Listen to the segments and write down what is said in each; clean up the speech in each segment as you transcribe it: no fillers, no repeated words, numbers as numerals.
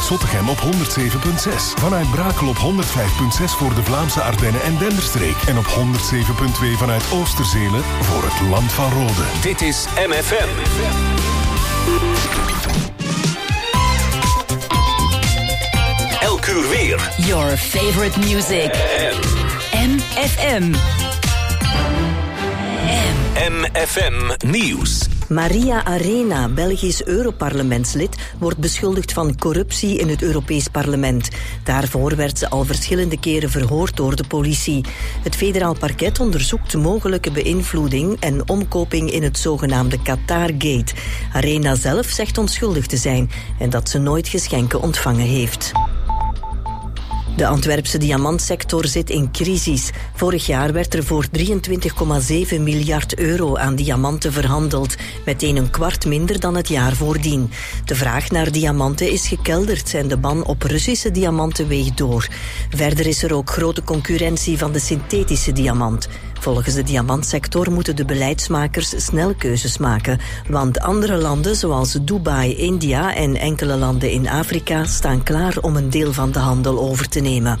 Zottegem op 107.6. Vanuit Brakel op 105.6 voor de Vlaamse Ardennen en Denderstreek. En op 107.2 vanuit Oosterzelen voor het Land van Rode. Dit is MFM. Elk uur weer. Your favorite music. MFM. MFM Nieuws. Maria Arena, Belgisch Europarlementslid, wordt beschuldigd van corruptie in het Europees Parlement. Daarvoor werd ze al verschillende keren verhoord door de politie. Het federaal parket onderzoekt mogelijke beïnvloeding en omkoping in het zogenaamde Qatar-gate. Arena zelf zegt onschuldig te zijn en dat ze nooit geschenken ontvangen heeft. De Antwerpse diamantsector zit in crisis. Vorig jaar werd er voor 23,7 miljard euro aan diamanten verhandeld. Meteen een kwart minder dan het jaar voordien. De vraag naar diamanten is gekelderd en de ban op Russische diamanten weegt door. Verder is er ook grote concurrentie van de synthetische diamant. Volgens de diamantsector moeten de beleidsmakers snel keuzes maken. Want andere landen zoals Dubai, India en enkele landen in Afrika staan klaar om een deel van de handel over te nemen.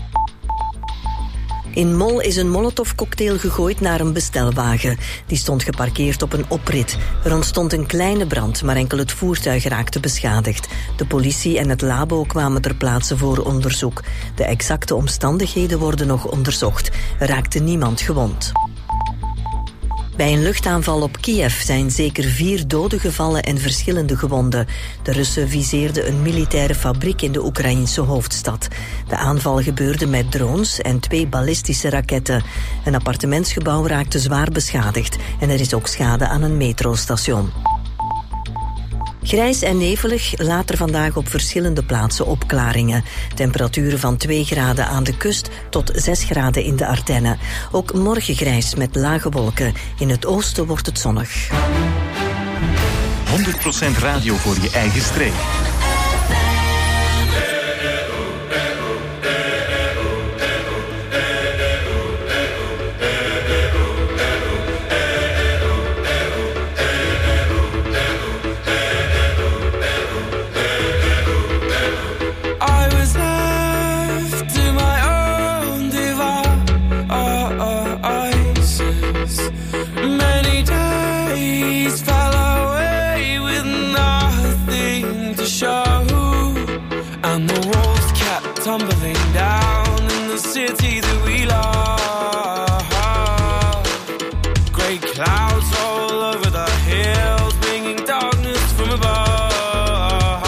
In Mol is een molotovcocktail gegooid naar een bestelwagen. Die stond geparkeerd op een oprit. Er ontstond een kleine brand, maar enkel het voertuig raakte beschadigd. De politie en het labo kwamen ter plaatse voor onderzoek. De exacte omstandigheden worden nog onderzocht. Er raakte niemand gewond. Bij een luchtaanval op Kiev zijn zeker 4 doden gevallen en verschillende gewonden. De Russen viseerden een militaire fabriek in de Oekraïnse hoofdstad. De aanval gebeurde met drones en 2 ballistische raketten. Een appartementsgebouw raakte zwaar beschadigd en er is ook schade aan een metrostation. Grijs en nevelig, later vandaag op verschillende plaatsen opklaringen. Temperaturen van 2 graden aan de kust tot 6 graden in de Ardennen. Ook morgen grijs met lage wolken. In het oosten wordt het zonnig. 100% radio voor je eigen streek. Tumbling down in the city that we love. Great clouds all over the hills, bringing darkness from above.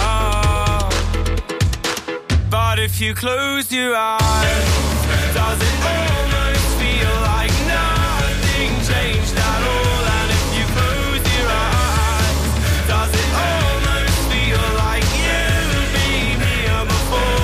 But if you close your eyes, does it almost feel like nothing changed at all? And if you close your eyes, does it almost feel like you've been here before?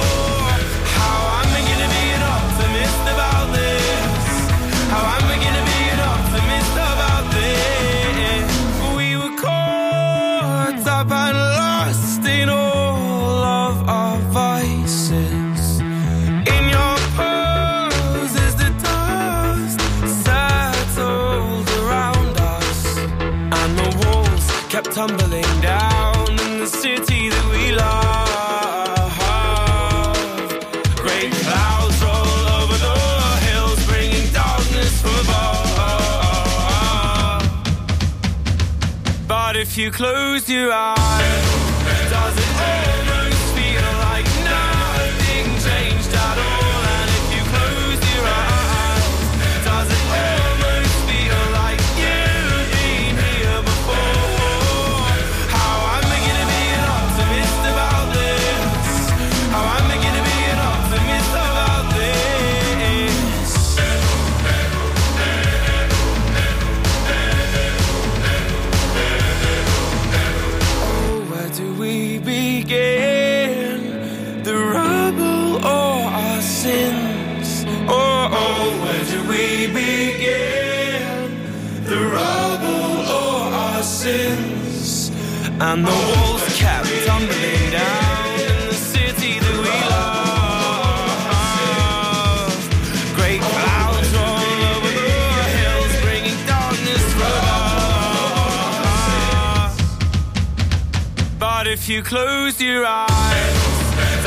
And lost in all of our vices. In your pose as the dust settled around us, and the walls kept tumbling down in the city that we love. Great clouds roll over the hills, bringing darkness from above. But if you close your eyes, does it almost feel like nothing changed at all? And if you close your eyes, does it almost feel like you've been here before? How am I gonna be an optimist about this? How am I gonna be an optimist about this? Oh, where do we begin? The rubble or our sins? Oh, where do we begin? The rubble or our sins? And the walls kept tumbling down in the city that we love. Great clouds all over the hills, bringing darkness from us. But if you close your eyes,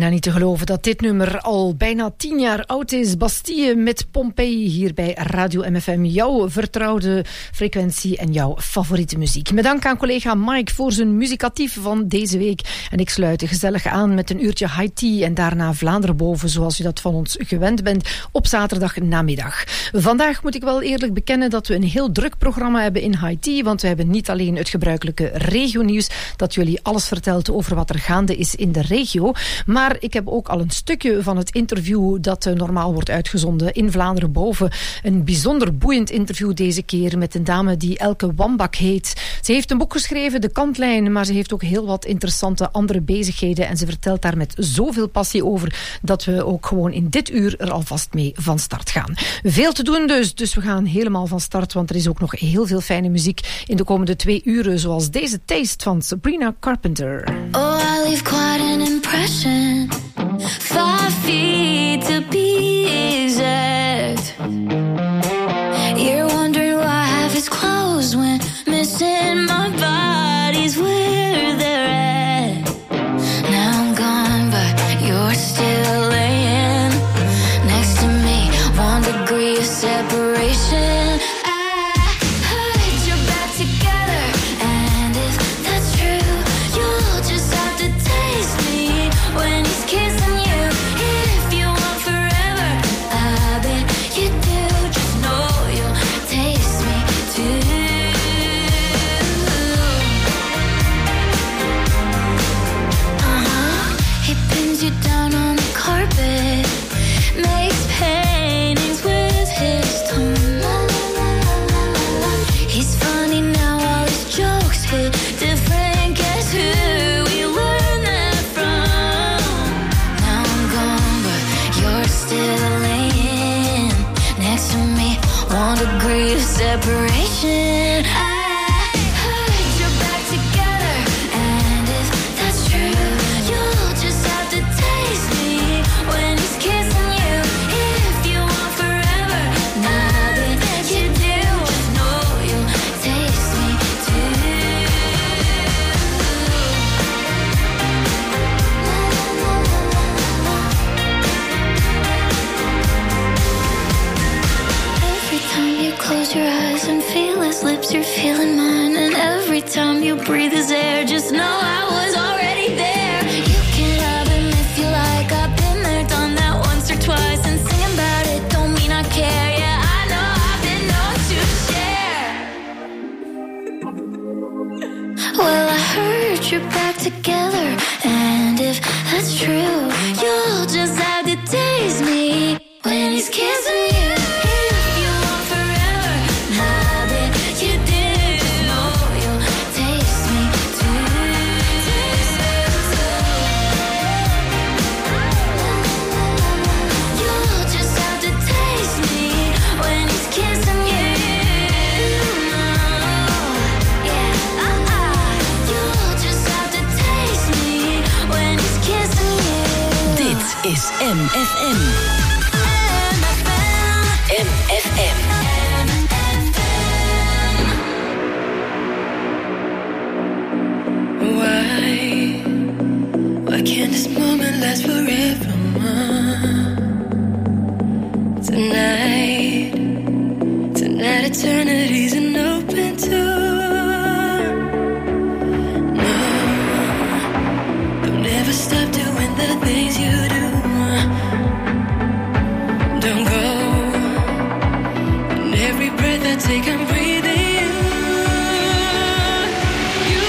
niet te geloven dat dit nummer al bijna 10 jaar oud is. Bastille met Pompeii hier bij Radio MFM. Jouw vertrouwde frequentie en jouw favoriete muziek. Met dank aan collega Mike voor zijn muzikatief van deze week. En ik sluit gezellig aan met een uurtje high tea en daarna Vlaanderen boven, zoals u dat van ons gewend bent, op zaterdag namiddag. Vandaag moet ik wel eerlijk bekennen dat we een heel druk programma hebben in high tea, want we hebben niet alleen het gebruikelijke regionieuws, dat jullie alles vertelt over wat er gaande is in de regio, maar ik heb ook al een stukje van het interview dat normaal wordt uitgezonden in Vlaanderen boven. Een bijzonder boeiend interview deze keer met een dame die Elke Wambak heet. Ze heeft een boek geschreven, De Kantlijn, maar ze heeft ook heel wat interessante andere bezigheden en ze vertelt daar met zoveel passie over dat we ook gewoon in dit uur er alvast mee van start gaan. Veel te doen dus we gaan helemaal van start, want er is ook nog heel veel fijne muziek in de komende 2 uren, zoals deze Taste van Sabrina Carpenter. Oh, I leave quite an impression. 5 feet to be exact. You're wondering why half is closed when missing my body's where they're at. Now I'm gone, but you're still laying next to me. 1 degree of separation. Separation. I heard you're back together, and if that's true, you'll just have to taste me when he's kissing you. If you want forever, now that you do, just know you'll taste me too. Every time you close your eyes and feel his lips, you're feeling mine. And every time you breathe his air, just know I was already there. You can have him if you like. I've been there, done that once or twice. And singing about it don't mean I care. Yeah, I know I've been known to share. Well, I heard you're back together, and if that's true, you'll just have to taste me when he's kissing you. Is MFM. MFM. Why can't this moment last forever? Tonight eternity's an open door. No, don't ever stop doing the things you do. Don't go. And every breath I take, I'm breathing you. You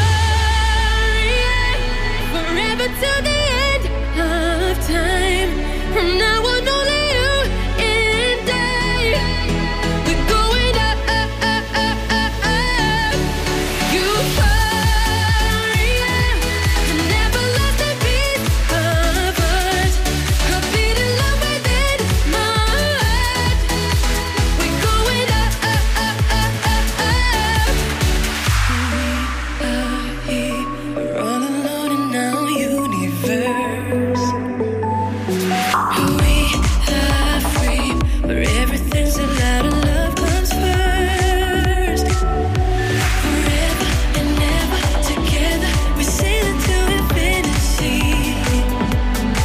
are forever till the end of time. From now on, only you and I. We're going up, up, up, up, up, up. Euphoria, never lost a beat of us. A beat in love within my heart. We're going up, up, up, up, up, up. We are here, we're all alone in our universe. We are free, where everything's allowed and love comes first. Forever and ever together, we sail into infinity.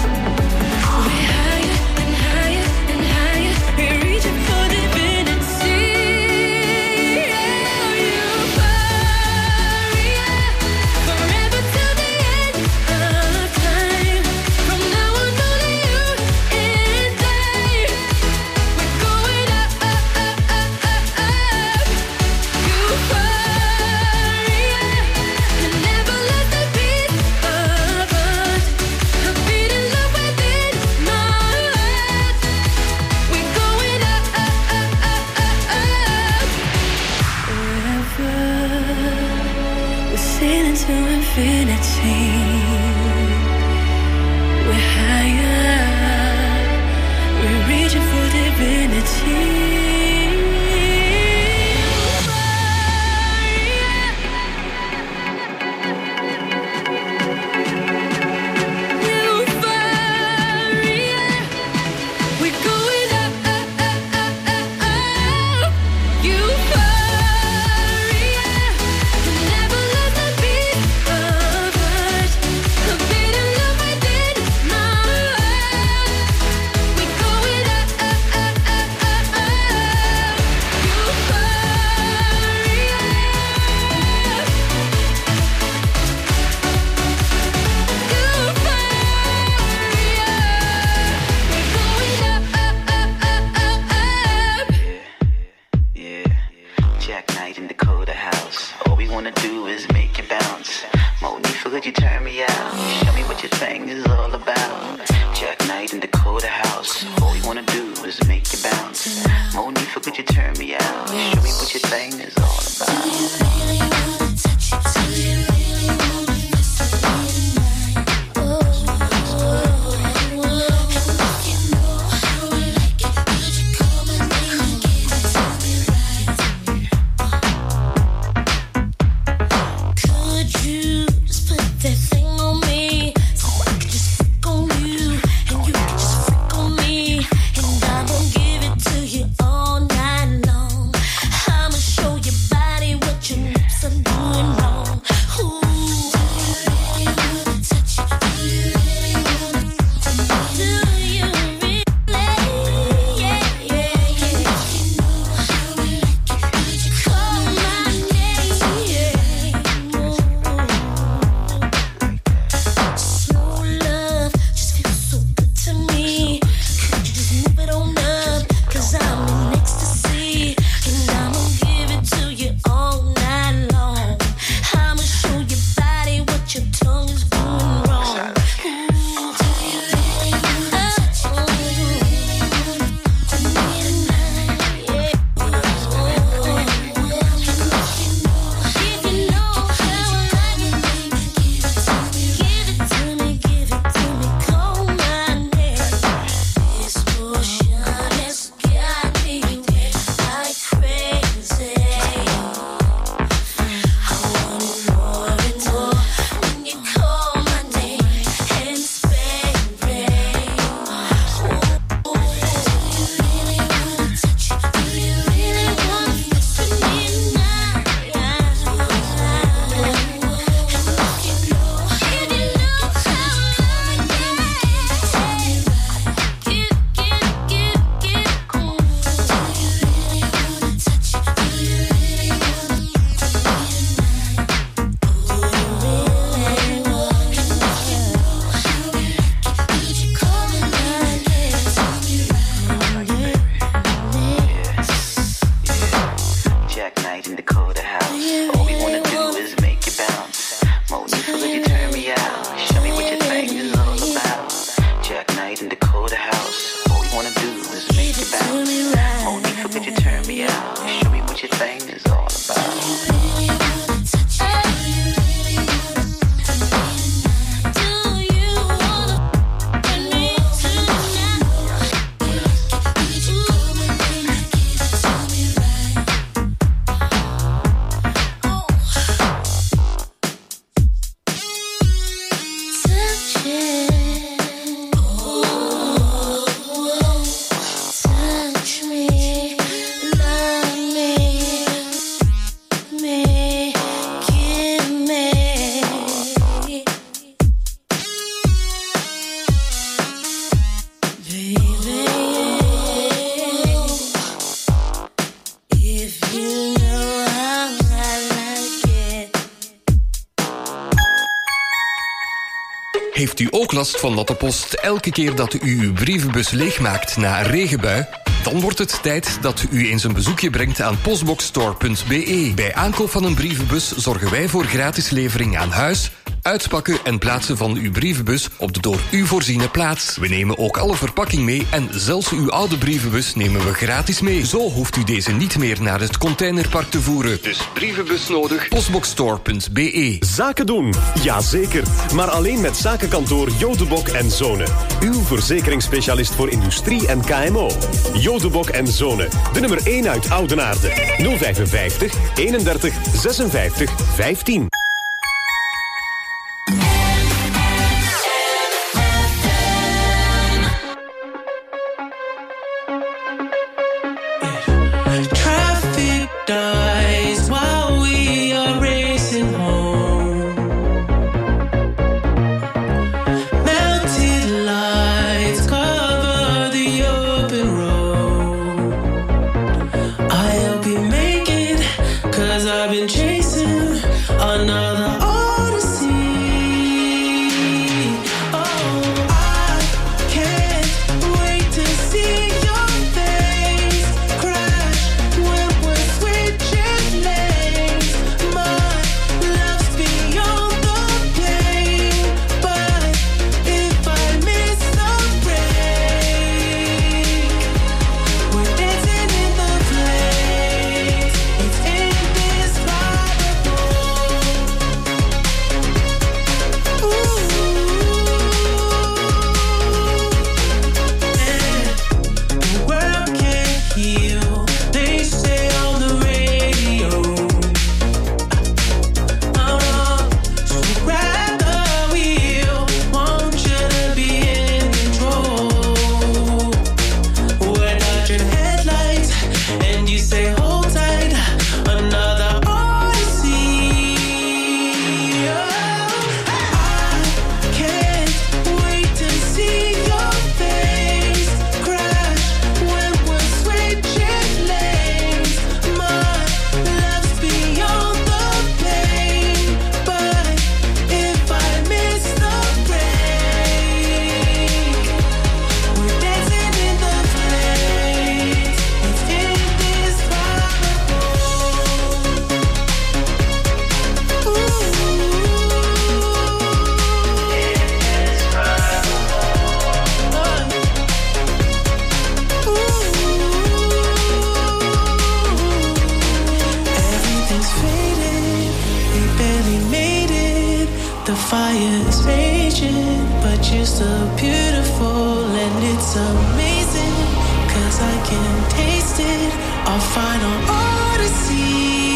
Heeft u ook last van natte post elke keer dat u uw brievenbus leegmaakt na een regenbui? Dan wordt het tijd dat u eens een bezoekje brengt aan postboxstore.be. Bij aankoop van een brievenbus zorgen wij voor gratis levering aan huis, Uitpakken en plaatsen van uw brievenbus op de door u voorziene plaats. We nemen ook alle verpakking mee en zelfs uw oude brievenbus nemen we gratis mee. Zo hoeft u deze niet meer naar het containerpark te voeren. Dus brievenbus nodig, postboxstore.be. Zaken doen, jazeker. Maar alleen met zakenkantoor Jodebok en Zonen. Uw verzekeringsspecialist voor industrie en KMO. Jodebok en Zonen, de nummer 1 uit Oudenaarde. 055 31 56 15. Traffic dies while we are racing home. Melted lights cover the open road. I hope you make it, 'cause I've been chasing another odyssey. Oh, I can't wait to see your face crash when we're switching lanes. My love's beyond the pain, but if I miss the break, we're dancing in the flames. It's indescribable. The world can't heal, they say on the radio. Oh no, so grab the wheel, want you to be in control. We're dodging headlights, and you say hold tight, another odyssey. Oh, I can't wait to see your face crash when we're switching lanes. My love's beyond the pain, but if I miss the break, we're dancing in the flames. It's indescribable. Everything's faded, we barely made it. The fire's raging, but you're still beautiful, and it's amazing, 'cause I can taste it, our final odyssey.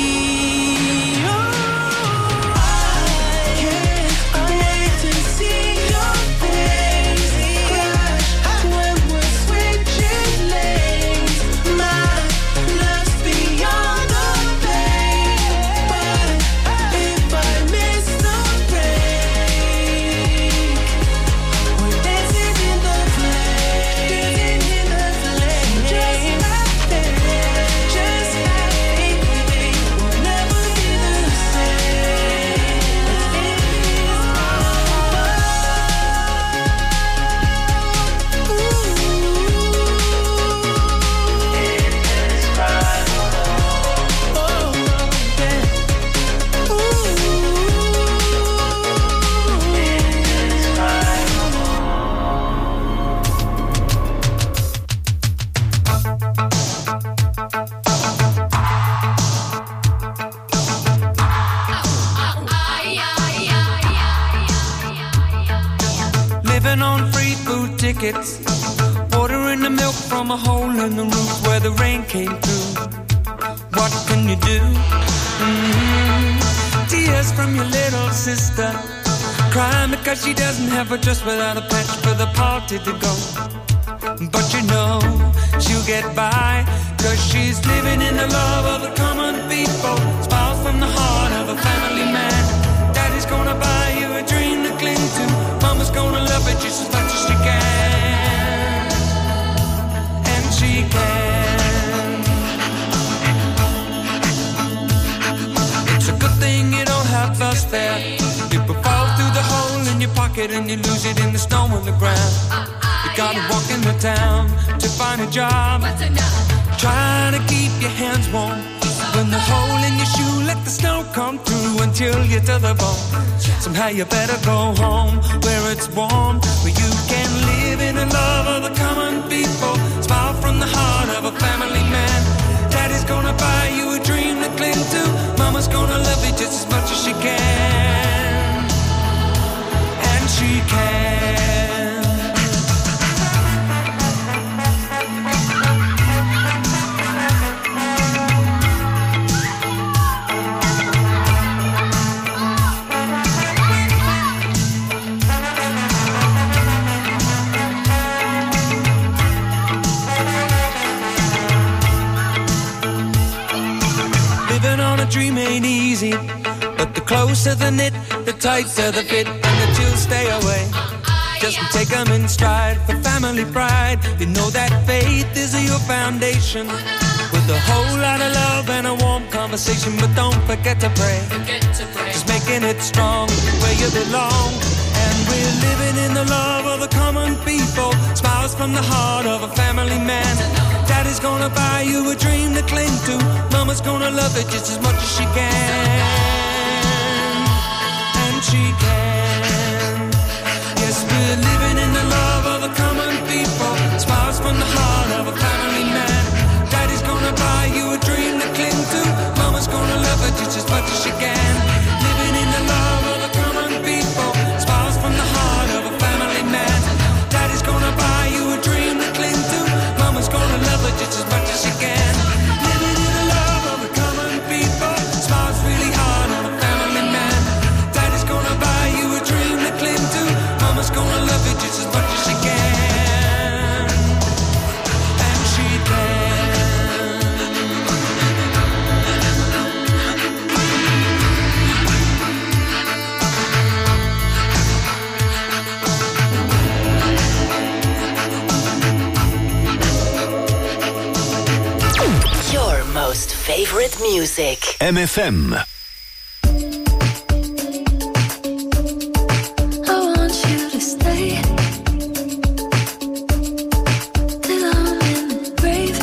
Oh, I can't wait to see your face crash when we're switching lanes. My love's beyond the pain, but if I miss the break, we're dancing in the flames. Just like that, just like we'll never be the same. Living on free food tickets, ordering the milk from a hole in the roof where the rain came through. What can you do? Tears from your little sister, crying because she doesn't have a dress without a patch for the party to go. But you know she'll get by, 'cause she's living in the love of the common people. Smiles from the heart of a family man. Daddy's gonna buy you a dream to cling to. Mama's gonna love it just as much as she can. And she can. It's a good thing you don't have us there. People fall through the hole in your pocket and you lose it in the snow on the ground. You gotta walk in the town to find a job, trying to keep your hands warm Open the hole in your shoe, let the snow come through until you're to the bone. Somehow you better go home where it's warm, where you can live in the love of the common people. Smile from the heart of a family man. Daddy's gonna buy you a dream to cling to. Mama's gonna love you just as much as she can. And she can. Dream ain't easy, but the closer the knit, the tighter the fit, and the chills stay away. Just take them in stride for family pride. You know that faith is your foundation, with a whole lot of love and a warm conversation. But don't forget to pray, just making it strong where you belong. And we're living in the love of the common people. Smiles from the heart of a family man. Daddy's gonna buy you a dream to cling to. Mama's gonna love it just as much as she can. And she can. Yes, we're living in the love of the common people. Smiles from the heart of a family man. Daddy's gonna buy you a dream to cling to. Mama's gonna love it just as much as she can. Living in the love of the common people. Smiles from the heart of a family man. Daddy's gonna buy you a dream to cling to. Mama's gonna love her just as much as she can. Living in the love of the common people. Smiles really hard on a family man. Daddy's gonna buy you a dream to cling to. Mama's gonna love you just as much as she can. And she can. Your most favorite music. MFM. I want you to stay till I'm in the grave,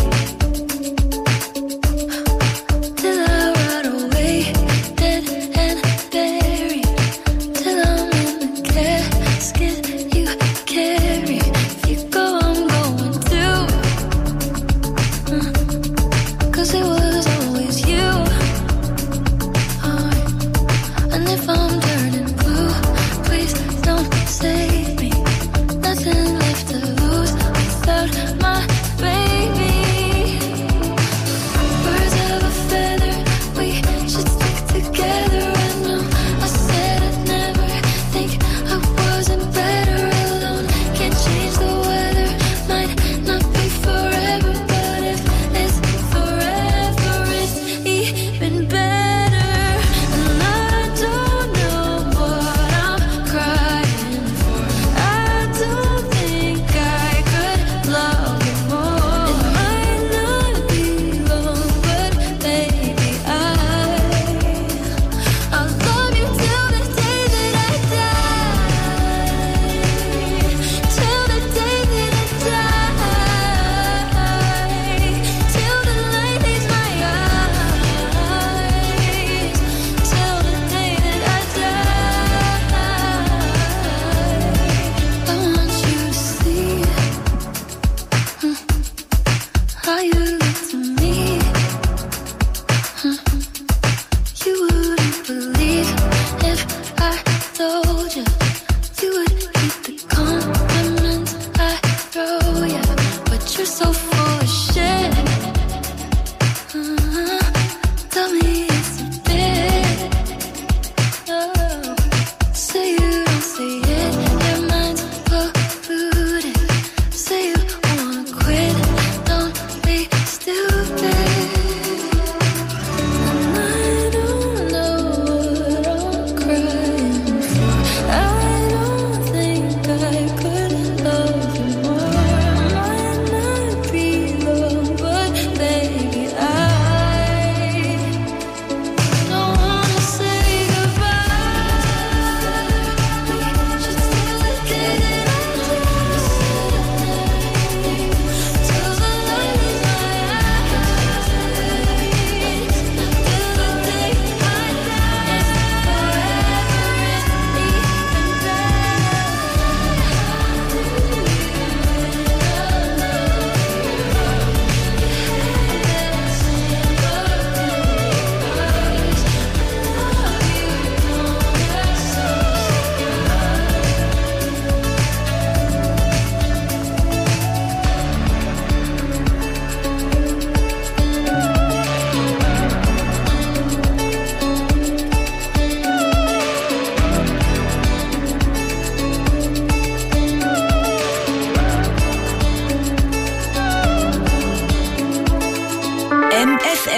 till I rot away, dead and buried, till I'm in the casket you carry. If you go, I'm going too. 'Cause it was always you.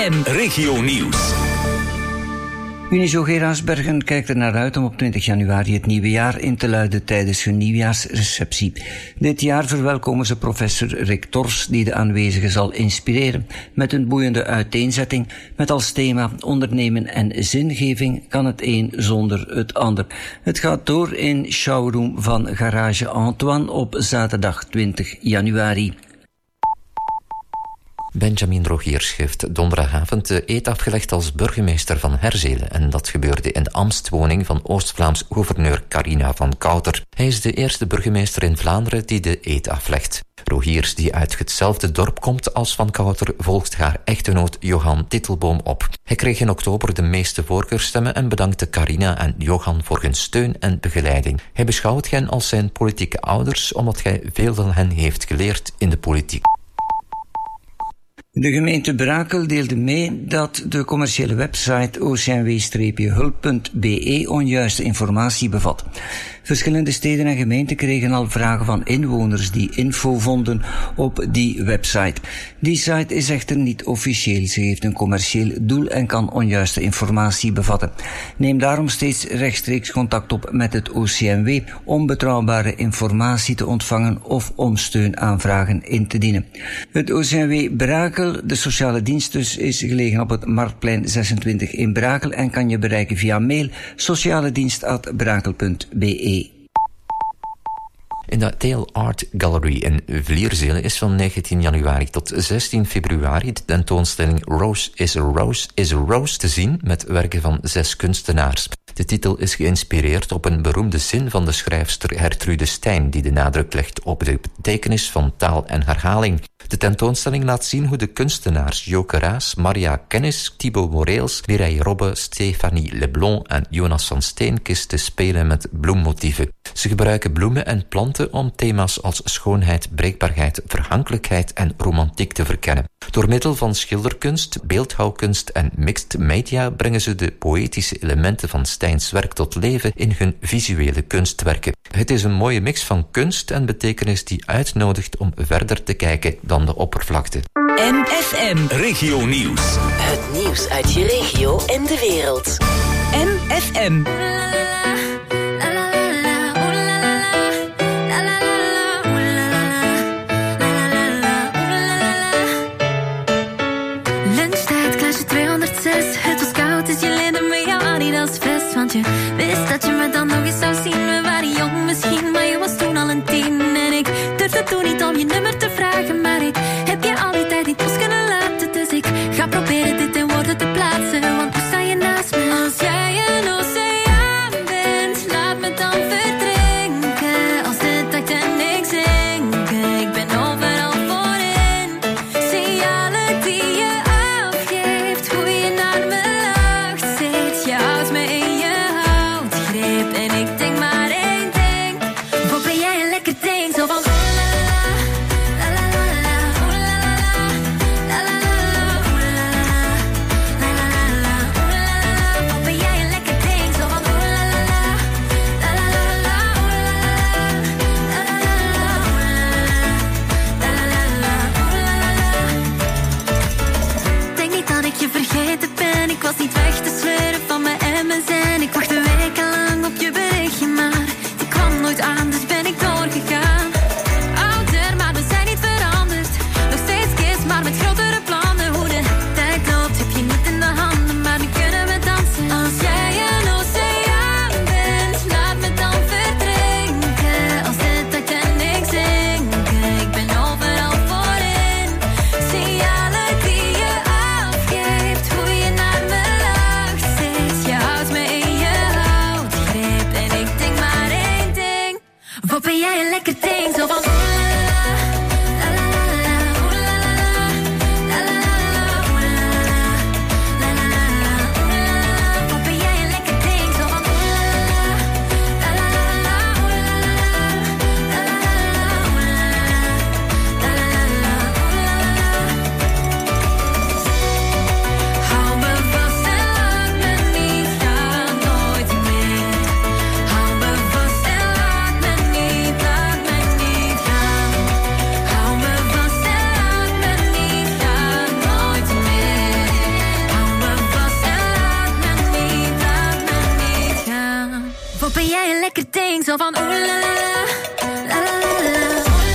M&FM. Regio Nieuws. Unizo Geraardsbergen kijkt er naar uit om op 20 januari het nieuwe jaar in te luiden tijdens hun nieuwjaarsreceptie. Dit jaar verwelkomen ze professor Rick Tors, die de aanwezigen zal inspireren. Met een boeiende uiteenzetting, met als thema ondernemen en zingeving kan het een zonder het ander. Het gaat door in showroom van Garage Antoine op zaterdag 20 januari. Benjamin Rogiers heeft donderdagavond de eed afgelegd als burgemeester van Herzelen. En dat gebeurde in de ambtswoning van Oost-Vlaams gouverneur Carina van Kouter. Hij is de eerste burgemeester in Vlaanderen die de eed aflegt. Rogiers, die uit hetzelfde dorp komt als van Kouter, volgt haar echtgenoot Johan Titelboom op. Hij kreeg in oktober de meeste voorkeurstemmen en bedankte Carina en Johan voor hun steun en begeleiding. Hij beschouwt hen als zijn politieke ouders, omdat hij veel van hen heeft geleerd in de politiek. De gemeente Brakel deelde mee dat de commerciële website ocnw-hulp.be onjuiste informatie bevat. Verschillende steden en gemeenten kregen al vragen van inwoners die info vonden op die website. Die site is echter niet officieel. Ze heeft een commercieel doel en kan onjuiste informatie bevatten. Neem daarom steeds rechtstreeks contact op met het OCMW om betrouwbare informatie te ontvangen of om steunaanvragen in te dienen. Het OCMW Brakel, de sociale dienst dus, is gelegen op het Marktplein 26 in Brakel en kan je bereiken via mail socialedienst@brakel.be. In de Tail Art Gallery in Vlierzelen is van 19 januari tot 16 februari de tentoonstelling Rose is a Rose is a Rose te zien met werken van 6 kunstenaars. De titel is geïnspireerd op een beroemde zin van de schrijfster Gertrude Stein, die de nadruk legt op de betekenis van taal en herhaling. De tentoonstelling laat zien hoe de kunstenaars Joke Raas, Maria Kennis, Thibaut Moreels, Mireille Robbe, Stéphanie Leblond en Jonas van Steenkiste spelen met bloemmotieven. Ze gebruiken bloemen en planten om thema's als schoonheid, breekbaarheid, vergankelijkheid en romantiek te verkennen. Door middel van schilderkunst, beeldhouwkunst en mixed media brengen ze de poëtische elementen van Steins werk tot leven in hun visuele kunstwerken. Het is een mooie mix van kunst en betekenis die uitnodigt om verder te kijken dan de oppervlakte. M&FM. Regio Nieuws. Het nieuws uit je regio en de wereld. M&FM. Lunchtijd, klasje 206. Het was koud, dus je leende me jouw Adidas vest. Want je wist dat je me dan nog eens zou zien. We waren jong misschien, maar je was toen al een 10. En ik durfde toen niet om je nummer te vragen. Maar ik heb je al die tijd niet los kunnen laten. Dus ik ga proberen dit in woorden te plaatsen. Want nu sta je naast me. Als jij een oceaan bent, laat me dan verdrinken. Als de Titanic zinken, ik ben overal voorin. Signalen die je afgeeft, hoe je naar me lacht zit. Je houdt me in je houtgreep en ik denk maar één ding. Wat ben jij een lekker ding, zo van oh la la, Zo van oeh la la la, la la la la.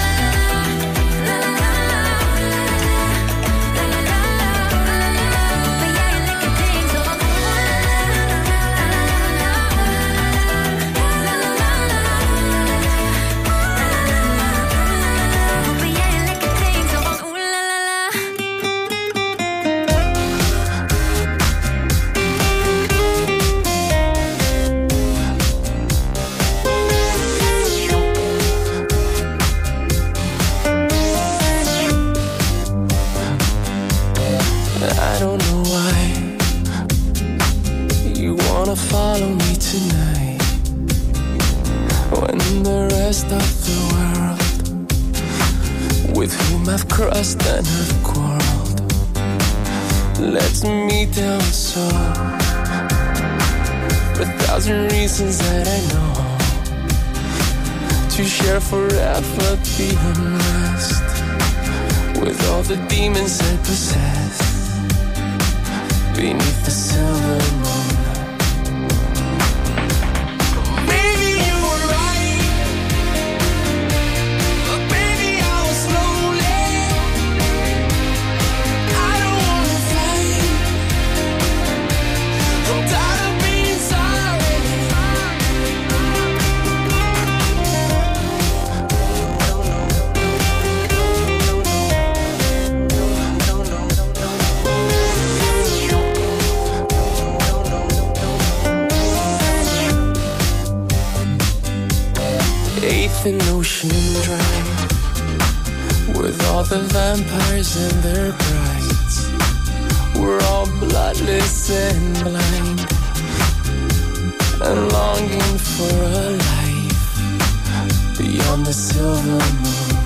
Follow me tonight when the rest of the world with whom I've crossed and have quarreled lets me down so. For 1,000 reasons that I know to share forever the unrest with all the demons I possess beneath the silver moon. An ocean dry with all the vampires and their brides. We're all bloodless and blind and longing for a life beyond the silver moon.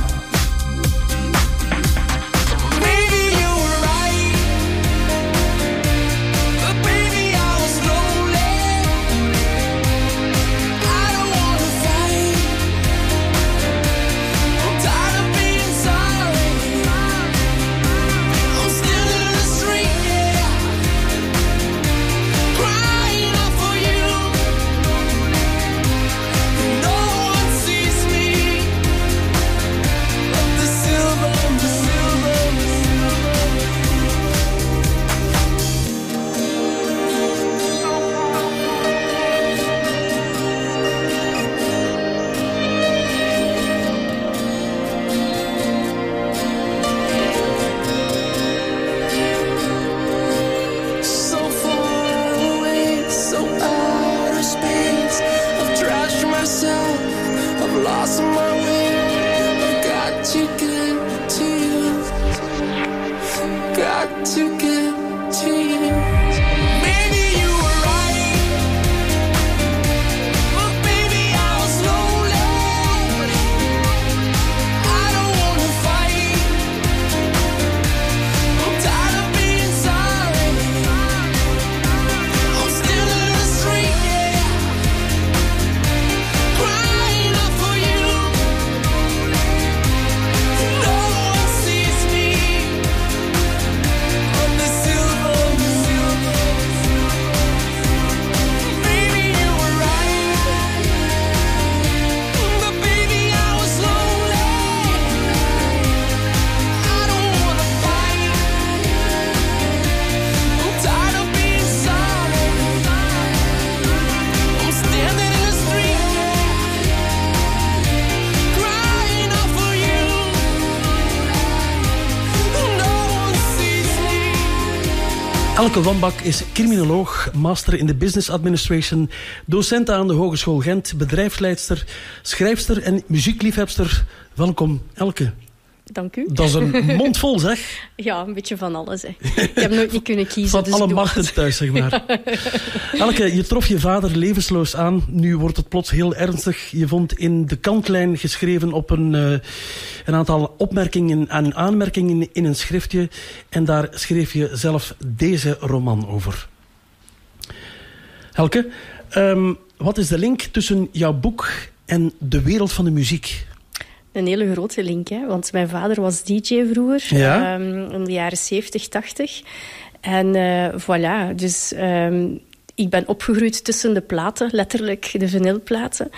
Elke Wambak is criminoloog, master in de business administration, docent aan de Hogeschool Gent, bedrijfsleidster, schrijfster en muziekliefhebster. Welkom, Elke. Dank u. Dat is een mond vol, zeg. Ja, een beetje van alles. Hè. Ik heb nooit niet kunnen kiezen. Van dus alle markten thuis, zeg maar. Elke, je trof je vader levensloos aan. Nu wordt het plots heel ernstig. Je vond in de kantlijn geschreven op een aantal opmerkingen en aanmerkingen in een schriftje. En daar schreef je zelf deze roman over. Elke, wat is de link tussen jouw boek en de wereld van de muziek? Een hele grote link, hè? Want mijn vader was DJ vroeger, ja? In de jaren 70, 80. En voilà, dus ik ben opgegroeid tussen de platen, letterlijk de vinylplaten.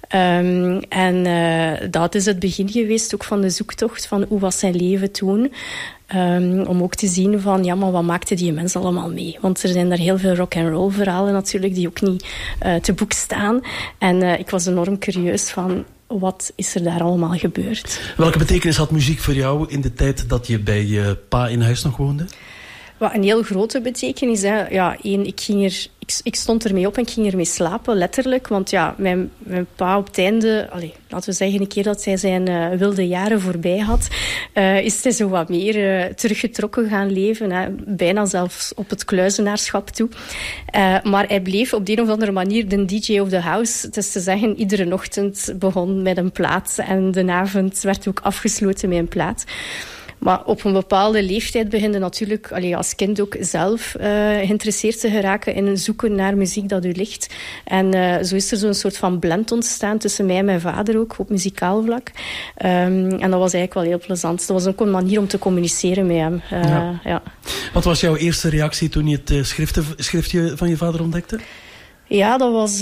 Dat is het begin geweest ook van de zoektocht van hoe was zijn leven toen. Om ook te zien van, ja, maar wat maakte die mens allemaal mee? Want er zijn daar heel veel rock-and-roll verhalen natuurlijk die ook niet te boek staan. En ik was enorm curieus van, wat is er daar allemaal gebeurd? Welke betekenis had muziek voor jou in de tijd dat je bij je pa in huis nog woonde? Wat een heel grote betekenis. Hè. Ja, ik stond ermee op en ik ging ermee slapen, letterlijk. Want ja, mijn pa op het einde, laten we zeggen, een keer dat hij zijn wilde jaren voorbij had, is hij zo wat meer teruggetrokken gaan leven. Hè. Bijna zelfs op het kluizenaarschap toe. Maar hij bleef op de een of andere manier de DJ of the house. Het is te zeggen, iedere ochtend begon met een plaat. En de avond werd ook afgesloten met een plaat. Maar op een bepaalde leeftijd begin je natuurlijk als kind ook zelf geïnteresseerd te geraken in het zoeken naar muziek dat u ligt. En zo is er zo'n soort van blend ontstaan tussen mij en mijn vader ook, op muzikaal vlak. En dat was eigenlijk wel heel plezant. Dat was ook een manier om te communiceren met hem. Ja. Wat was jouw eerste reactie toen je het schriftje van je vader ontdekte? Ja, dat was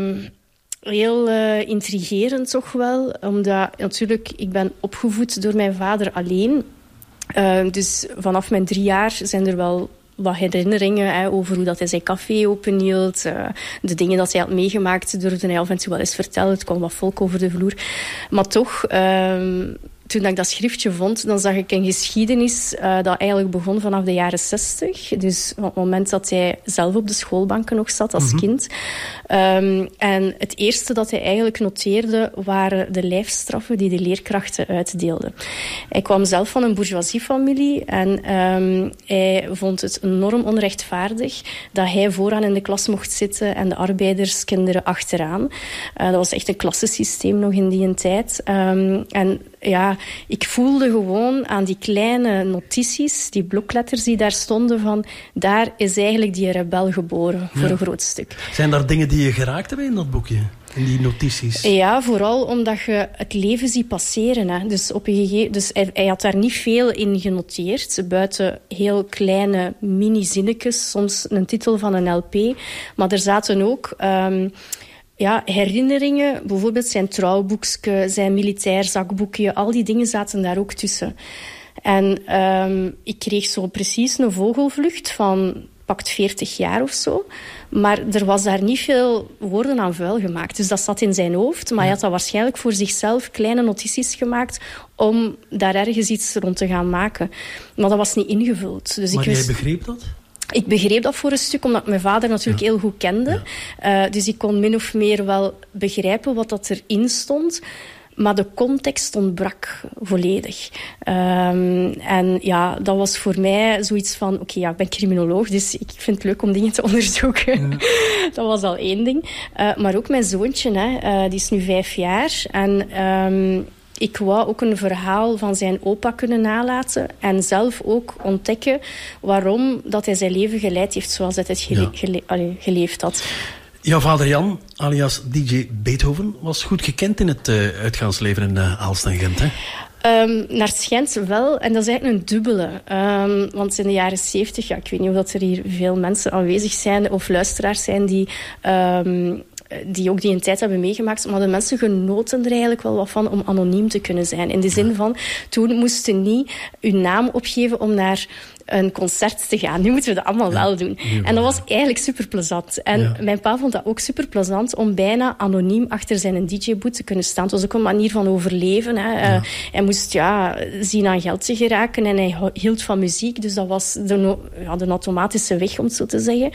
heel intrigerend toch wel. Omdat natuurlijk, ik ben opgevoed door mijn vader alleen. Dus vanaf mijn 3 jaar zijn er wel wat herinneringen over hoe dat hij zijn café openhield. De dingen dat hij had meegemaakt durfde hij af en toe wel eens vertellen. Het kwam wat volk over de vloer. Maar toch, toen ik dat schriftje vond, dan zag ik een geschiedenis dat eigenlijk begon vanaf de jaren 60. Dus op het moment dat hij zelf op de schoolbanken nog zat als kind. En het eerste dat hij eigenlijk noteerde waren de lijfstraffen die de leerkrachten uitdeelden. Hij kwam zelf van een bourgeoisiefamilie en hij vond het enorm onrechtvaardig dat hij vooraan in de klas mocht zitten en de arbeiderskinderen achteraan. Dat was echt een klassensysteem nog in die tijd. En ja, ik voelde gewoon aan die kleine notities, die blokletters die daar stonden, van daar is eigenlijk die rebel geboren, voor een groot stuk. Zijn daar dingen die je geraakt hebben in dat boekje? In die notities? Ja, vooral omdat je het leven ziet passeren. Hè. Dus, dus hij had daar niet veel in genoteerd, buiten heel kleine mini-zinnetjes, soms een titel van een LP. Maar er zaten ook herinneringen, bijvoorbeeld zijn trouwboekje, zijn militair zakboekje, al die dingen zaten daar ook tussen. En ik kreeg zo precies een vogelvlucht van pakt 40 jaar of zo. Maar er was daar niet veel woorden aan vuil gemaakt. Dus dat zat in zijn hoofd. Maar hij had dat waarschijnlijk voor zichzelf kleine notities gemaakt om daar ergens iets rond te gaan maken. Maar dat was niet ingevuld. Dus maar jij begreep dat? Ik begreep dat voor een stuk, omdat ik mijn vader natuurlijk heel goed kende. Ja. Dus ik kon min of meer wel begrijpen wat dat erin stond. Maar de context ontbrak volledig. En ja, dat was voor mij zoiets van... Oké, ik ben criminoloog, dus ik vind het leuk om dingen te onderzoeken. Ja. Dat was al één ding. Maar ook mijn zoontje, die is nu 5 jaar. En ik wou ook een verhaal van zijn opa kunnen nalaten. En zelf ook ontdekken waarom dat hij zijn leven geleid heeft zoals hij het geleefd had. Jouw vader Jan, alias DJ Beethoven, was goed gekend in het uitgaansleven in Aalst en Gent, hè? Naar het schijnt wel, en dat is eigenlijk een dubbele. Want in de jaren 70, ik weet niet of dat er hier veel mensen aanwezig zijn of luisteraars zijn die ook die een tijd hebben meegemaakt, maar de mensen genoten er eigenlijk wel wat van om anoniem te kunnen zijn. In de zin van, toen moesten je niet je naam opgeven om naar een concert te gaan. Nu moeten we dat allemaal wel doen. En dat was eigenlijk super plezant. En mijn pa vond dat ook super plezant om bijna anoniem achter zijn DJ-boot te kunnen staan. Het was ook een manier van overleven. Hè. Hij moest zien aan geld te geraken en hij hield van muziek. Dus dat was de automatische weg, om het zo te zeggen.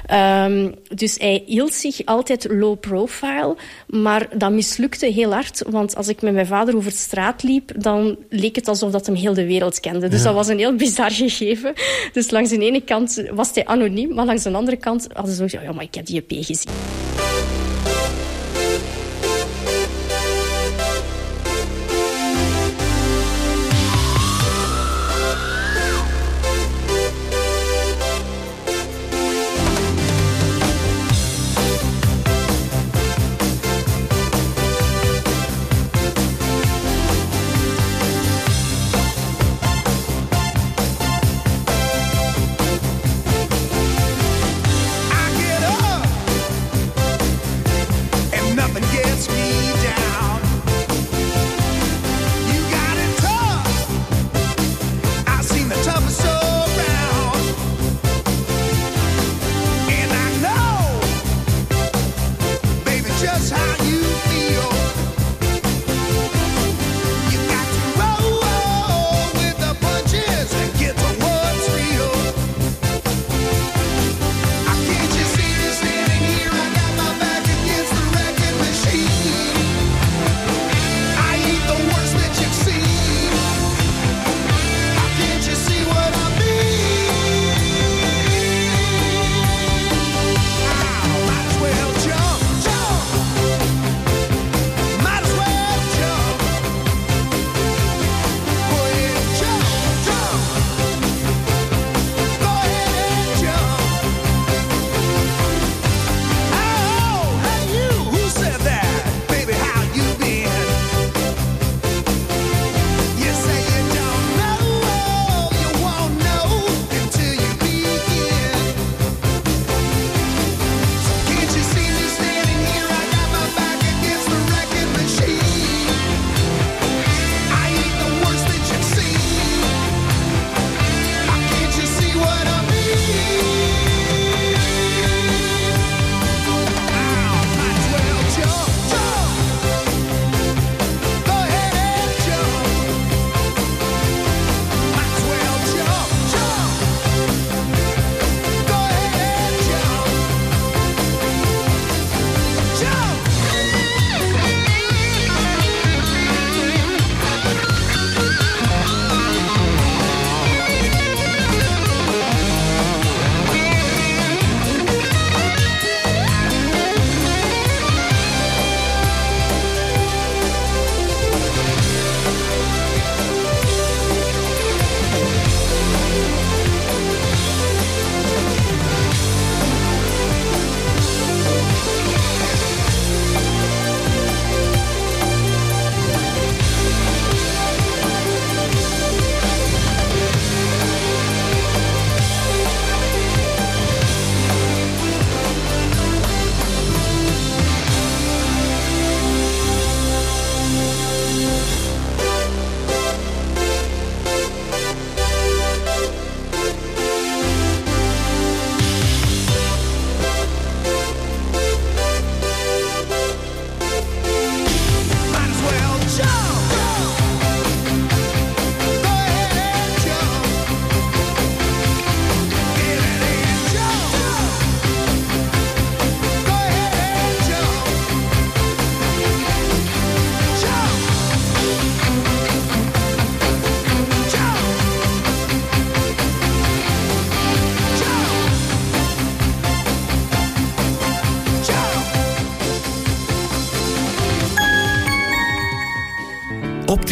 Dus hij hield zich altijd low profile, maar dat mislukte heel hard. Want als ik met mijn vader over de straat liep, dan leek het alsof dat hem heel de wereld kende. Dus dat was een heel bizar gegeven. Dus langs de ene kant was hij anoniem, maar langs de andere kant hadden ze zo, ja, maar ik heb die EP gezien. I get up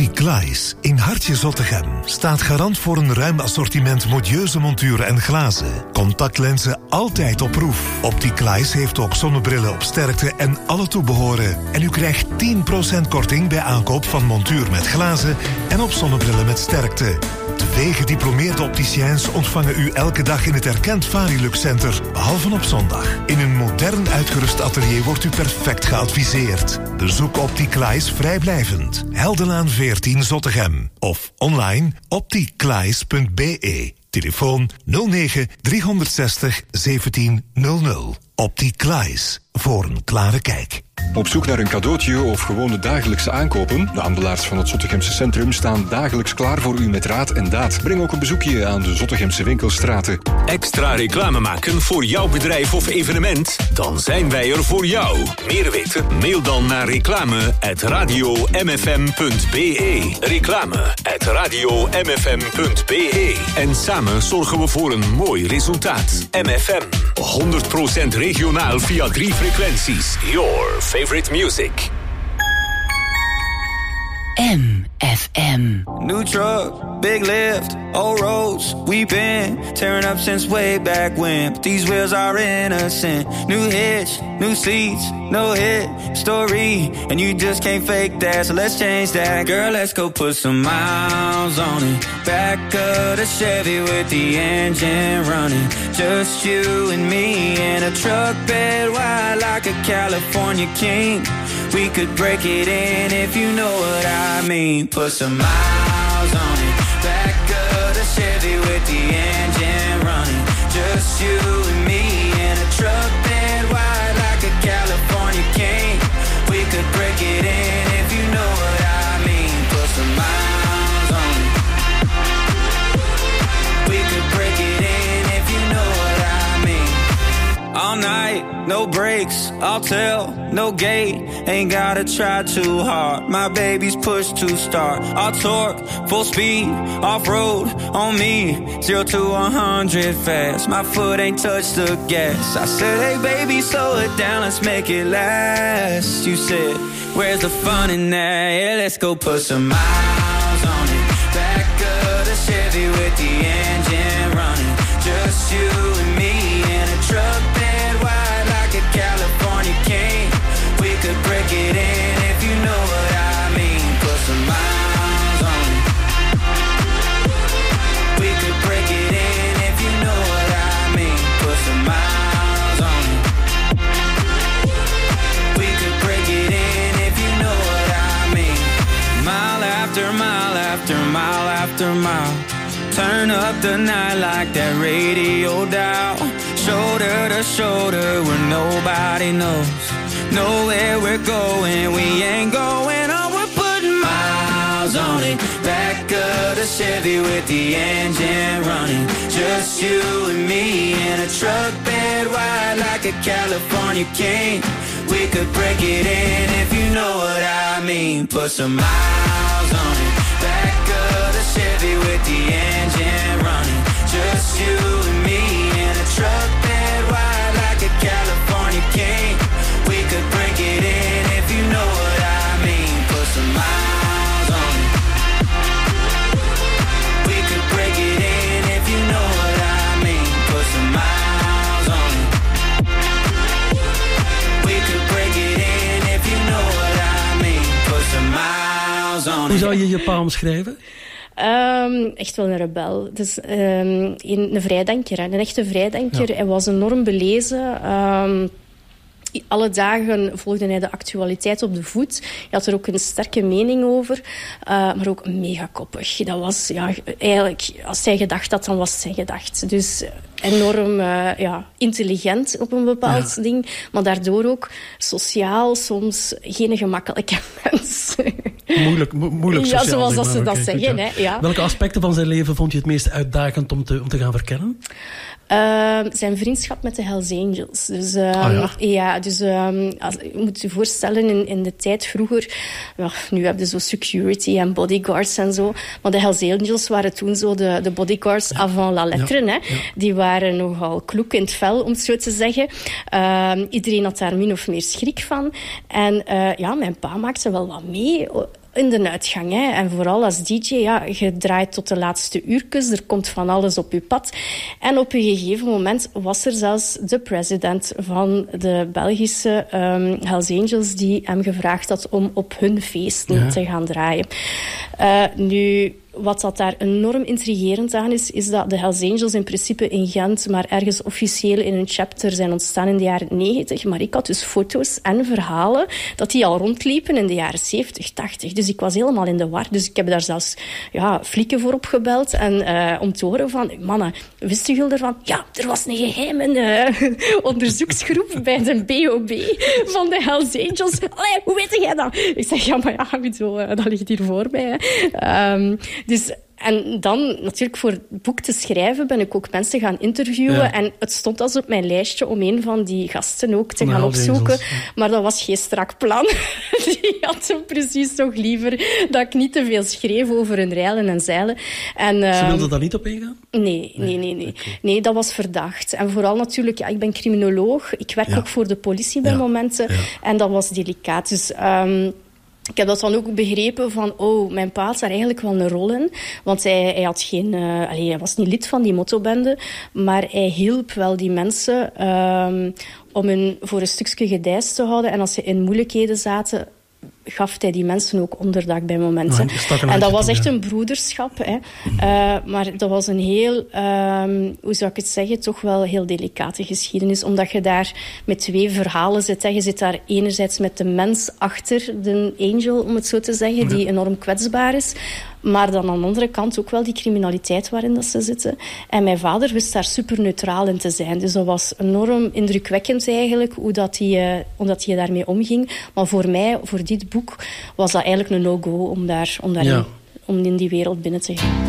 Opticlies in Hartje Zottegem staat garant voor een ruim assortiment modieuze monturen en glazen. Contactlenzen altijd op proef. Opticlies heeft ook zonnebrillen op sterkte en alle toebehoren. En u krijgt 10% korting bij aankoop van montuur met glazen en op zonnebrillen met sterkte. 2 gediplomeerde opticiens ontvangen u elke dag in het erkend Varilux Center, behalve op zondag. In een modern uitgerust atelier wordt u perfect geadviseerd. Bezoek Opticlies vrijblijvend. Heldenlaan 14 Zottegem. Of online opticlies.be. Telefoon 09 360 1700. Opticlies. Voor een klare kijk. Op zoek naar een cadeautje of gewone dagelijkse aankopen? De handelaars van het Zottegemse centrum staan dagelijks klaar voor u met raad en daad. Breng ook een bezoekje aan de Zottegemse winkelstraten. Extra reclame maken voor jouw bedrijf of evenement? Dan zijn wij er voor jou. Meer weten? Mail dan naar reclame@radiomfm.be. Reclame@radiomfm.be. En samen zorgen we voor een mooi resultaat. MFM. 100% regionaal via 3 frequenties. Your favorite music. MFM. New truck, big lift, old roads. We've been tearing up since way back when. But these wheels are innocent. New hitch, new seats, no hit story. And you just can't fake that, so let's change that. Girl, let's go put some miles on it. Back of the Chevy with the engine running. Just you and me in a truck bed wide like a California king. We could break it in if you know what I mean. Put some miles on it. Back of the Chevy with the engine running. Just you and me in a truck bed wide like a California king. We could break it in if you know what I mean. Put some miles on it. We could break it in if you know what I mean. All night, no breaks, I'll tell, no gate. Ain't gotta try too hard. My baby's push to start. I'll torque, full speed, off-road on me. 0 to 100 fast. My foot ain't touched the gas. I said, hey baby, slow it down, let's make it last. You said, where's the fun in that? Yeah, let's go put some miles on it. Back of the Chevy with the engine running. Just you and me in a truck bed wide like a California king. We could break it in if you know what I mean. Put some miles on it. We could break it in if you know what I mean. Put some miles on it. We could break it in if you know what I mean. Mile after mile after mile after mile. Turn up the night like that radio dial. Shoulder to shoulder where nobody knows. Know where we're going, we ain't going on. We're putting miles on it. Back of the Chevy with the engine running. Just you and me in a truck bed wide like a California king. We could break it in if you know what I mean. Put some miles on it. Back of the Chevy with the engine running. Just you and me in a truck bed wide like a California king. We could break it in if you know what I mean. Put some miles on it. We could break it in if you know what I mean. Put some miles on it. We could break it in if you know what I mean. Put some miles on it. Hoe zou je je pa omschrijven? Echt wel een rebel. Dus, een vrijdenker, een echte vrijdenker. Ja. Hij was enorm belezen. Alle dagen volgde hij de actualiteit op de voet. Hij had er ook een sterke mening over. Maar ook mega koppig. Dat was, ja, eigenlijk, als hij gedacht had, dan was het zijn gedacht. Dus enorm intelligent op een bepaald ding. Maar daardoor ook sociaal soms geen gemakkelijke mens. Moeilijk sociaal. Ja, zoals dat ze dat Goed, zeggen. ja. Hè, ja. Welke aspecten van zijn leven vond je het meest uitdagend om te gaan verkennen? Zijn vriendschap met de Hells Angels. Dus, je moet je voorstellen, in de tijd vroeger... Ja, nu heb je zo security en bodyguards en zo. Maar de Hells Angels waren toen zo de bodyguards avant la lettre. Ja, hè. Ja. Die waren nogal kloek in het vel, om het zo te zeggen. Iedereen had daar min of meer schrik van. En mijn pa maakte wel wat mee... in de uitgang. Hè. En vooral als DJ, ja, je draait tot de laatste uurtjes. Er komt van alles op je pad. En op een gegeven moment was er zelfs de president van de Belgische Hells Angels die hem gevraagd had om op hun feesten te gaan draaien. Nu, wat dat daar enorm intrigerend aan is dat de Hells Angels in principe in Gent maar ergens officieel in een chapter zijn ontstaan in de jaren 90. Maar ik had dus foto's en verhalen dat die al rondliepen in de jaren 70, 80. Dus ik was helemaal in de war. Dus ik heb daar zelfs flieken voor opgebeld. En om te horen van, mannen, wisten jullie ervan? Ja, er was een geheime onderzoeksgroep bij de BOB van de Hells Angels. Allee, hoe weet jij dat? Ik zeg, ja, maar ja, dat ligt hier voor mij. Hè. Dus, en dan, natuurlijk, voor het boek te schrijven ben ik ook mensen gaan interviewen. Ja. En het stond als op mijn lijstje om een van die gasten ook te gaan opzoeken. Maar dat was geen strak plan. Die hadden precies nog liever dat ik niet te veel schreef over hun rijlen en zeilen. En, ze wilden daar niet op ingaan? Nee. Okay. Nee, dat was verdacht. En vooral natuurlijk, ik ben criminoloog. Ik werk ook voor de politie bij momenten. Ja. En dat was delicaat. Dus... ik heb dat dan ook begrepen van, mijn pa had daar eigenlijk wel een rol in. Want hij had hij was niet lid van die motobende, maar hij hielp wel die mensen om hun voor een stukje gedijst te houden. En als ze in moeilijkheden zaten, gaf hij die mensen ook onderdak bij momenten. En dat was echt een broederschap. Hè. Maar dat was een heel, hoe zou ik het zeggen, toch wel heel delicate geschiedenis. Omdat je daar met twee verhalen zit. Hè. Je zit daar enerzijds met de mens achter de angel, om het zo te zeggen, die enorm kwetsbaar is. Maar dan aan de andere kant ook wel die criminaliteit waarin dat ze zitten. En mijn vader wist daar super neutraal in te zijn. Dus dat was enorm indrukwekkend eigenlijk, hoe dat hij daarmee omging. Maar voor mij, voor dit boek, was dat eigenlijk een no-go om in die wereld binnen te gaan.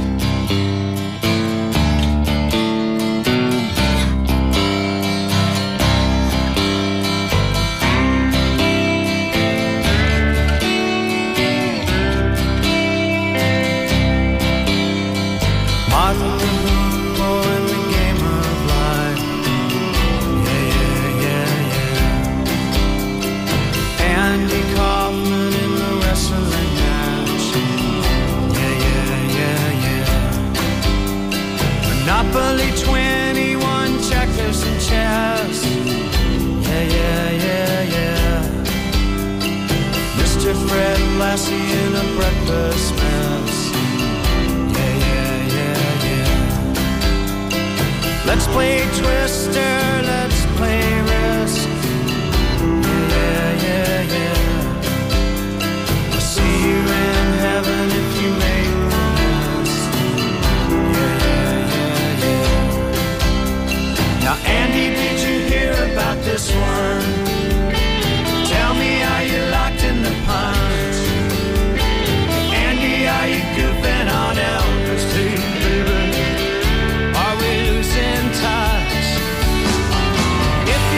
Monopoly 21 checkers and chess. Yeah. Mr. Fred Lassie in a breakfast mess. Yeah. Let's play Twister, let's play Risk. Yeah. I'll see you in heaven if you make the list. Yeah. Now, Andy, did you hear about this one? Tell me, are you locked in the punch? Andy, are you goofing on Elvis too, baby? Are we losing touch? If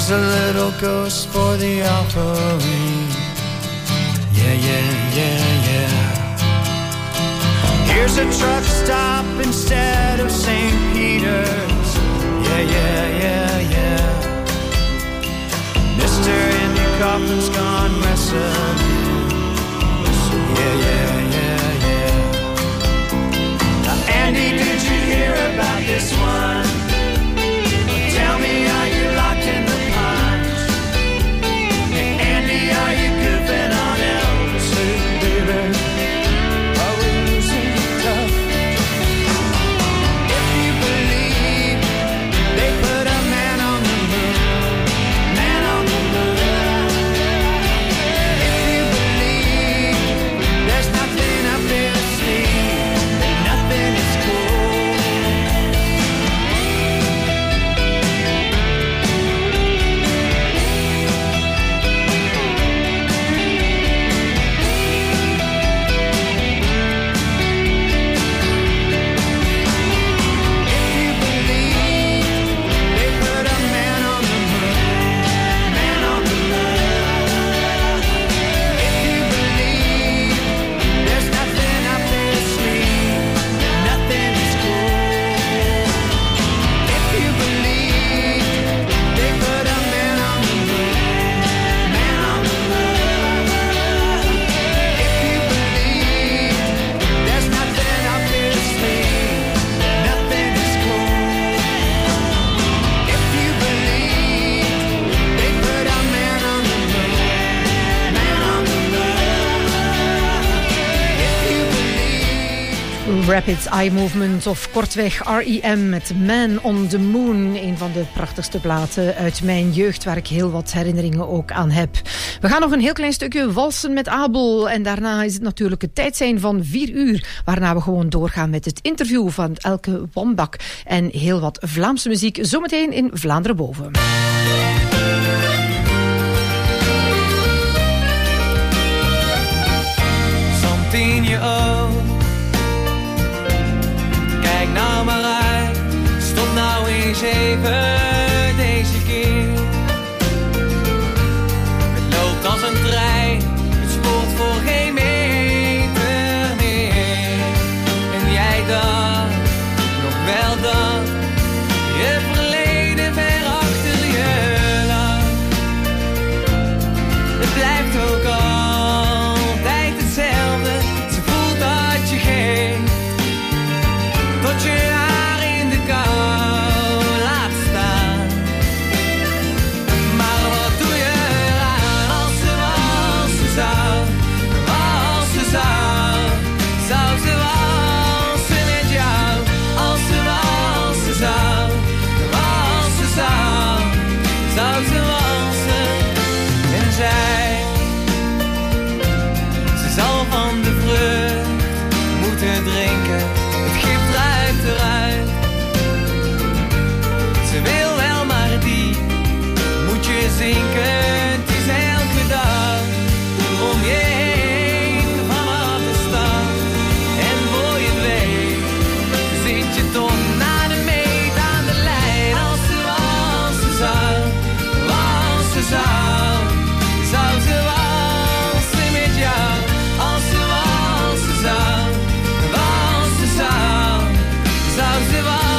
Here's a little ghost for the offering. Yeah, yeah, yeah, yeah. Here's a truck stop instead of St. Peter's. Yeah, yeah, yeah, yeah. Mr. Andy Kaufman's gone wrestling. Yeah, yeah, yeah, yeah. Andy, did you hear about this one? Tell me, are you locked in the punch? Hey, Andy, are you goofing on Elvis? Hey, baby, are we losing tough? If you believe they put a man on the moon, man on the moon. If you believe there's nothing up their sleeve, then nothing is cool. Rapid Eye Movement of kortweg R.E.M. met Man on the Moon. Een van de prachtigste platen uit mijn jeugd waar ik heel wat herinneringen ook aan heb. We gaan nog een heel klein stukje walsen met Abel. En daarna is het natuurlijk het tijd zijn van 4 uur. Waarna we gewoon doorgaan met het interview van Elke Wambak. En heel wat Vlaamse muziek zometeen in Vlaanderen boven. Something in je oog. Kijk nou maar uit, stop nou eens even deze keer. Het loopt als een trein, het spoort voor geen meter meer. En jij dacht, nog wel dat je verleden ver achter je lag. Het blijft ook altijd hetzelfde, ze voelt dat je geeft. Tot je haar in de kou laat staan. Maar wat doe je eraan als ze walsen zou? Walsen zou, zou ze walsen met jou? Als ze walsen zou, walsen zou, zou ze walsen. En ze zal van de vrucht moeten drinken. Eruit. Ze wil wel, maar die moet je zinken. Het is elke dag om je heen vanaf de stad. En voor je het weet zit je toch na de meet aan de lijn. Als ze walsen zou, walsen zou, zou ze walsen met jou. Als ze walsen zou, walsen zou, zou ze walsen.